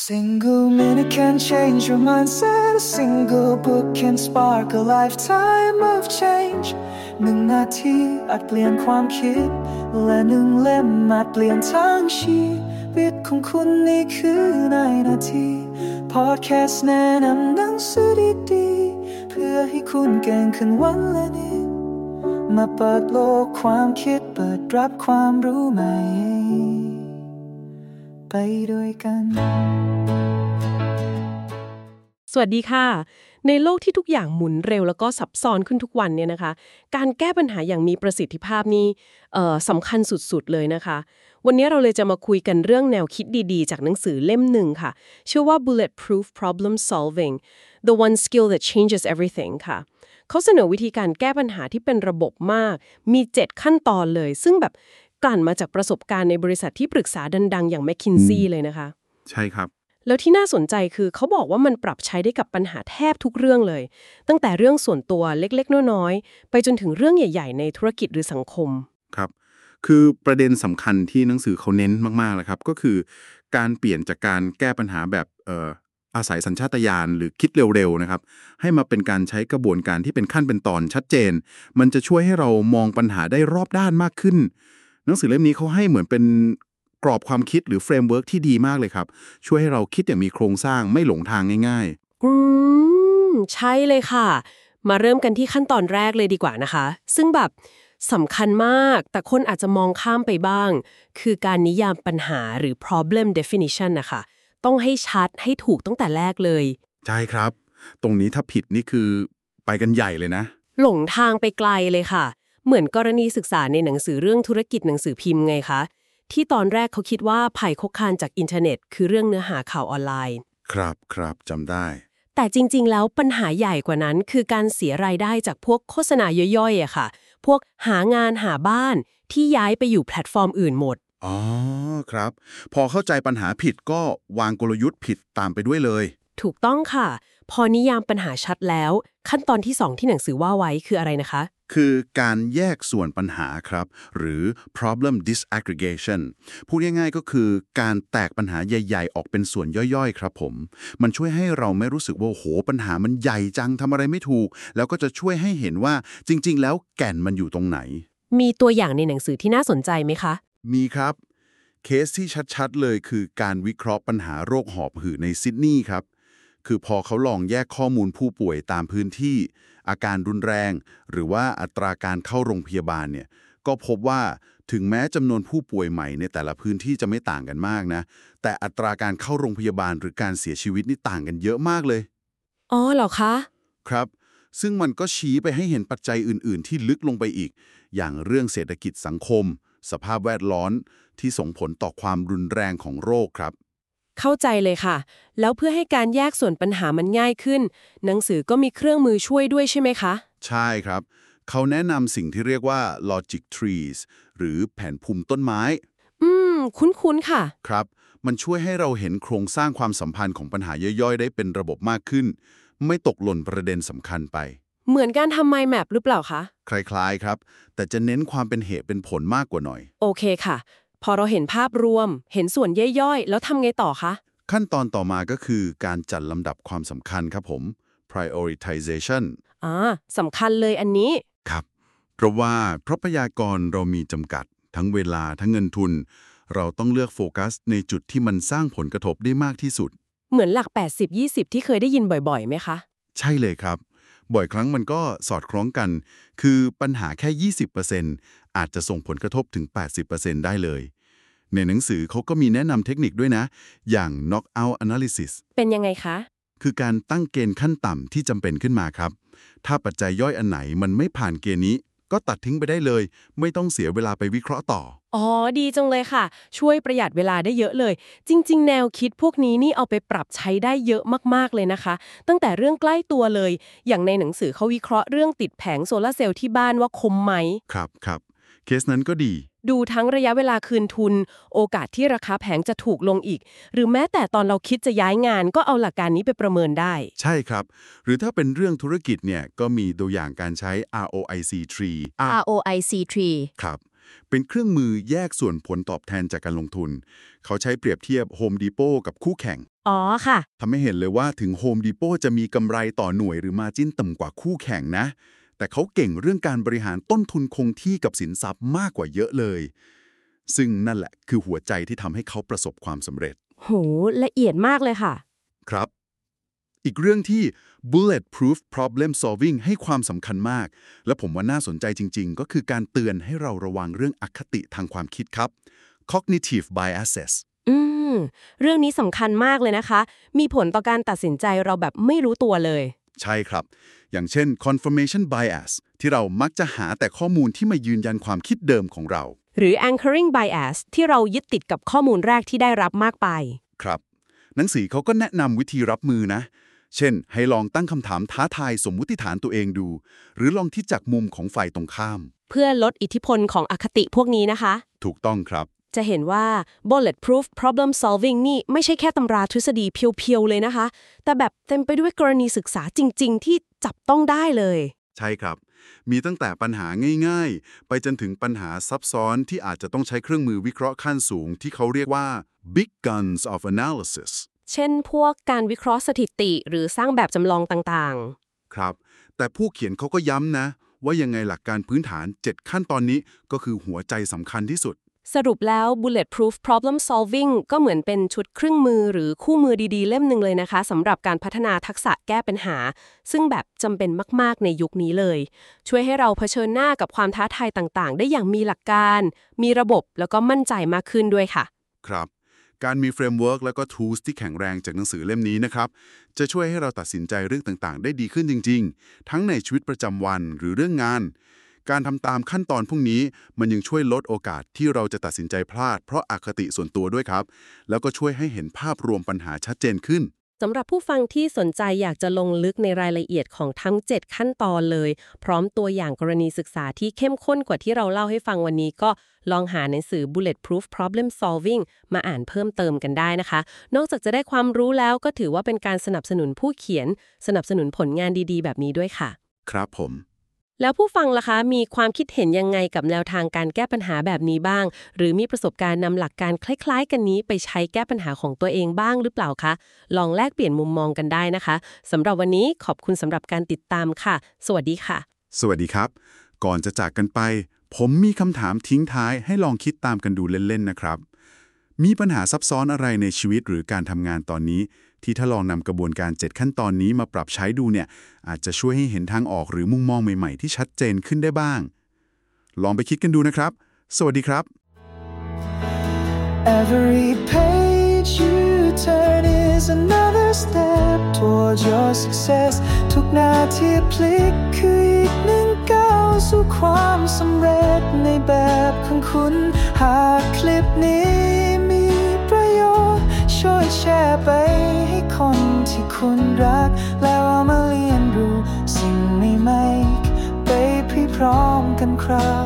Single minute can change your mindset. A single book can spark a lifetime of change. 1 นาทีอาจเปลี่ยนความคิดและ1 เล่มอาจเปลี่ยนทั้งชีวิตของคุณนี่คือในนาที Podcast แนะนำหนังสือดีๆเพื่อให้คุณเก่งขึ้นวันละนิดมาเปิดโลกความคิดเปิดรับความรู้ใหม่ไปด้วยกันสวัสดีค่ะในโลกที่ทุกอย่างหมุนเร็วแล้วก็ซับซ้อนขึ้นทุกวันเนี่ยนะคะการแก้ปัญหาอย่างมีประสิทธิภาพนี่สำคัญสุดๆเลยนะคะวันนี้เราเลยจะมาคุยกันเรื่องแนวคิดดีๆจากหนังสือเล่มหนึ่งค่ะชื่อว่า Bulletproof Problem Solving The One Skill That Changes Everything ค่ะเขาเสนอวิธีการแก้ปัญหาที่เป็นระบบมากมี7ขั้นตอนเลยซึ่งแบบกลั่นมาจากประสบการณ์ในบริษัทที่ปรึกษาดังๆอย่าง McKinsey เลยนะคะใช่ครับแล้วที่น่าสนใจคือเขาบอกว่ามันปรับใช้ได้กับปัญหาแทบทุกเรื่องเลยตั้งแต่เรื่องส่วนตัวเล็กๆน้อยๆไปจนถึงเรื่องใหญ่ๆในธุรกิจหรือสังคมครับคือประเด็นสำคัญที่หนังสือเขาเน้นมากๆเลยครับก็คือการเปลี่ยนจากการแก้ปัญหาแบบอาศัยสัญชาตญาณหรือคิดเร็วๆนะครับให้มาเป็นการใช้กระบวนการที่เป็นขั้นเป็นตอนชัดเจนมันจะช่วยให้เรามองปัญหาได้รอบด้านมากขึ้นหนังสือเล่มนี้เขาให้เหมือนเป็นกรอบความคิดหรือเฟรมเวิร์กที่ดีมากเลยครับช่วยให้เราคิดอย่างมีโครงสร้างไม่หลงทางง่ายใช่เลยค่ะมาเริ่มกันที่ขั้นตอนแรกเลยดีกว่านะคะซึ่งแบบสำคัญมากแต่คนอาจจะมองข้ามไปบ้างคือการนิยามปัญหาหรือ problem definition นะคะต้องให้ชัดให้ถูกตั้งแต่แรกเลยใช่ครับตรงนี้ถ้าผิดนี่คือไปกันใหญ่เลยนะหลงทางไปไกลเลยค่ะเหมือนกรณีศึกษาในหนังสือเรื่องธุรกิจหนังสือพิมพ์ไงคะที่ตอนแรกเขาคิดว่าภัยคุกคามจากอินเทอร์เน็ตคือเรื่องเนื้อหาข่าวออนไลน์ครับจำได้แต่จริงๆแล้วปัญหาใหญ่กว่านั้นคือการเสียรายได้จากพวกโฆษณาย่อยๆอะค่ะพวกหางานหาบ้านที่ย้ายไปอยู่แพลตฟอร์มอื่นหมดอ๋อครับพอเข้าใจปัญหาผิดก็วางกลยุทธ์ผิดตามไปด้วยเลยถูกต้องค่ะพอนิยามปัญหาชัดแล้วขั้นตอนที่2ที่หนังสือว่าไว้คืออะไรนะคะคือการแยกส่วนปัญหาครับหรือ problem disaggregation พูดง่ายๆก็คือการแตกปัญหาใหญ่ๆออกเป็นส่วนย่อยๆครับผมมันช่วยให้เราไม่รู้สึกว่าโหปัญหามันใหญ่จังทำอะไรไม่ถูกแล้วก็จะช่วยให้เห็นว่าจริงๆแล้วแก่นมันอยู่ตรงไหนมีตัวอย่างในหนังสือที่น่าสนใจไหมคะมีครับเคสที่ชัดๆเลยคือการวิเคราะห์ปัญหาโรคหอบหืดในซิดนีย์ครับคือพอเขาลองแยกข้อมูลผู้ป่วยตามพื้นที่อาการรุนแรงหรือว่าอัตราการเข้าโรงพยาบาลเนี่ยก็พบว่าถึงแม้จำนวนผู้ป่วยใหม่ในแต่ละพื้นที่จะไม่ต่างกันมากนะแต่อัตราการเข้าโรงพยาบาลหรือการเสียชีวิตนี่ต่างกันเยอะมากเลยอ๋อเหรอคะครับซึ่งมันก็ชี้ไปให้เห็นปัจจัยอื่นๆที่ลึกลงไปอีกอย่างเรื่องเศรษฐกิจสังคมสภาพแวดล้อมที่ส่งผลต่อความรุนแรงของโรคครับเข้าใจเลยค่ะแล้วเพื่อให้การแยกส่วนปัญหามันง่ายขึ้นหนังสือก็มีเครื่องมือช่วยด้วยใช่ไหมคะใช่ครับเขาแนะนำสิ่งที่เรียกว่า logic trees หรือแผนภูมิต้นไม้คุ้นๆค่ะครับมันช่วยให้เราเห็นโครงสร้างความสัมพันธ์ของปัญหาย่อยๆได้เป็นระบบมากขึ้นไม่ตกหล่นประเด็นสำคัญไปเหมือนการทำ mind map หรือเปล่าคะคล้ายๆครับแต่จะเน้นความเป็นเหตุเป็นผลมากกว่าหน่อยโอเคค่ะพอเราเห็นภาพรวมเห็นส่วนย่อยๆแล้วทำไงต่อคะขั้นตอนต่อมาก็คือการจัดลำดับความสำคัญครับผม prioritization สำคัญเลยอันนี้ครับเพราะว่าทรัพยากรเรามีจำกัดทั้งเวลาทั้งเงินทุนเราต้องเลือกโฟกัสในจุดที่มันสร้างผลกระทบได้มากที่สุดเหมือนหลัก80-20ที่เคยได้ยินบ่อยๆไหมคะใช่เลยครับบ่อยครั้งมันก็สอดคล้องกันคือปัญหาแค่ 20% อาจจะส่งผลกระทบถึง 80% ได้เลยในหนังสือเขาก็มีแนะนำเทคนิคด้วยนะอย่าง knockout analysis เป็นยังไงคะคือการตั้งเกณฑ์ขั้นต่ำที่จำเป็นขึ้นมาครับถ้าปัจจัยย่อยอันไหนมันไม่ผ่านเกณฑ์นี้ก็ตัดทิ้งไปได้เลยไม่ต้องเสียเวลาไปวิเคราะห์ต่ออ๋อดีจังเลยค่ะช่วยประหยัดเวลาได้เยอะเลยจริงๆแนวคิดพวกนี้นี่เอาไปปรับใช้ได้เยอะมากๆเลยนะคะตั้งแต่เรื่องใกล้ตัวเลยอย่างในหนังสือเขาวิเคราะห์เรื่องติดแผงโซลาร์เซลล์ที่บ้านว่าคุ้มไหมครับเคสนั้นก็ดีดูทั้งระยะเวลาคืนทุนโอกาสที่ราคาแผงจะถูกลงอีกหรือแม้แต่ตอนเราคิดจะย้ายงานก็เอาหลักการนี้ไปประเมินได้ใช่ครับหรือถ้าเป็นเรื่องธุรกิจเนี่ยก็มีตัวอย่างการใช้ ROIC tree ROIC tree ครับเป็นเครื่องมือแยกส่วนผลตอบแทนจากการลงทุนเขาใช้เปรียบเทียบ Home Depot กับคู่แข่งอ๋อค่ะทำให้เห็นเลยว่าถึง Home Depot จะมีกำไรต่อหน่วยหรือ margin ต่ำกว่าคู่แข่งนะแต่เขาเก่งเรื่องการบริหารต้นทุนคงที่กับสินทรัพย์มากกว่าเยอะเลยซึ่งนั่นแหละคือหัวใจที่ทำให้เขาประสบความสำเร็จโหละเอียดมากเลยค่ะครับอีกเรื่องที่ bulletproof problem solving ให้ความสำคัญมากและผมว่าน่าสนใจจริงๆก็คือการเตือนให้เราระวังเรื่องอคติทางความคิดครับ cognitive biases เรื่องนี้สำคัญมากเลยนะคะมีผลต่อการตัดสินใจเราแบบไม่รู้ตัวเลยใช่ครับอย่างเช่น confirmation bias ที่เรามักจะหาแต่ข้อมูลที่มายืนยันความคิดเดิมของเราหรือ anchoring bias ที่เรายึดติดกับข้อมูลแรกที่ได้รับมากไปครับหนังสือเขาก็แนะนำวิธีรับมือนะเช่นให้ลองตั้งคำถามท้าทายสมมุติฐานตัวเองดูหรือลองคิดจากมุมของฝ่ายตรงข้ามเพื่อลดอิทธิพลของอคติพวกนี้นะคะถูกต้องครับจะเห็นว่า bulletproof problem solving นี่ไม่ใช่แค่ตำราทฤษฎีเพียวๆเลยนะคะแต่แบบเต็มไปด้วยกรณีศึกษาจริงๆที่จับต้องได้เลยใช่ครับมีตั้งแต่ปัญหาง่ายๆไปจนถึงปัญหาซับซ้อนที่อาจจะต้องใช้เครื่องมือวิเคราะห์ขั้นสูงที่เขาเรียกว่า big guns of analysis เช่นพวกการวิเคราะห์สถิติหรือสร้างแบบจำลองต่างๆครับแต่ผู้เขียนเขาก็ย้ำนะว่ายังไงหลักการพื้นฐาน7ขั้นตอนนี้ก็คือหัวใจสำคัญที่สุดสรุปแล้ว bulletproof problem solving ก็เหมือนเป็นชุดเครื่องมือหรือคู่มือดีๆเล่มหนึ่งเลยนะคะสำหรับการพัฒนาทักษะแก้ปัญหาซึ่งแบบจำเป็นมากๆในยุคนี้เลยช่วยให้เราเผชิญหน้ากับความท้าทายต่างๆได้อย่างมีหลักการมีระบบแล้วก็มั่นใจมากขึ้นด้วยค่ะครับการมีเฟรมเวิร์กแล้วก็ tools ที่แข็งแรงจากหนังสือเล่มนี้นะครับจะช่วยให้เราตัดสินใจเรื่องต่างๆได้ดีขึ้นจริงๆทั้งในชีวิตประจำวันหรือเรื่องงานการทำตามขั้นตอนพวกนี้มันยังช่วยลดโอกาสที่เราจะตัดสินใจพลาดเพราะอคติส่วนตัวด้วยครับแล้วก็ช่วยให้เห็นภาพรวมปัญหาชัดเจนขึ้นสำหรับผู้ฟังที่สนใจอยากจะลงลึกในรายละเอียดของทั้ง7ขั้นตอนเลยพร้อมตัวอย่างกรณีศึกษาที่เข้มข้นกว่าที่เราเล่าให้ฟังวันนี้ก็ลองหาหนังสือ bulletproof problem solving มาอ่านเพิ่มเติมกันได้นะคะนอกจากจะได้ความรู้แล้วก็ถือว่าเป็นการสนับสนุนผู้เขียนสนับสนุนผลงานดีๆแบบนี้ด้วยค่ะครับผมแล้วผู้ฟังล่ะคะมีความคิดเห็นยังไงกับแนวทางการแก้ปัญหาแบบนี้บ้างหรือมีประสบการณ์นำหลักการคล้ายๆกันนี้ไปใช้แก้ปัญหาของตัวเองบ้างหรือเปล่าคะลองแลกเปลี่ยนมุมมองกันได้นะคะสำหรับวันนี้ขอบคุณสำหรับการติดตามค่ะสวัสดีค่ะสวัสดีครับก่อนจะจากกันไปผมมีคำถามทิ้งท้ายให้ลองคิดตามกันดูเล่นๆนะครับมีปัญหาซับซ้อนอะไรในชีวิตหรือการทำงานตอนนี้ที่ถ้าลองนำกระบวนการ7ขั้นตอนนี้มาปรับใช้ดูเนี่ยอาจจะช่วยให้เห็นทางออกหรือมุมมองใหม่ๆที่ชัดเจนขึ้นได้บ้างลองไปคิดกันดูนะครับสวัสดีครับ Every page you turn is another step towards your success ทุกนาทีพลิกคืออีกหนึ่งก้าวสู่ความสำเร็จในแบบของคุณหากคลิปนี้มีประโยชน์ช่วยแชร์ไปให้คนที่คุณรักแล้วเอามาเรียนรู้สิ่งใหม่ๆไปพร้อมกันครับ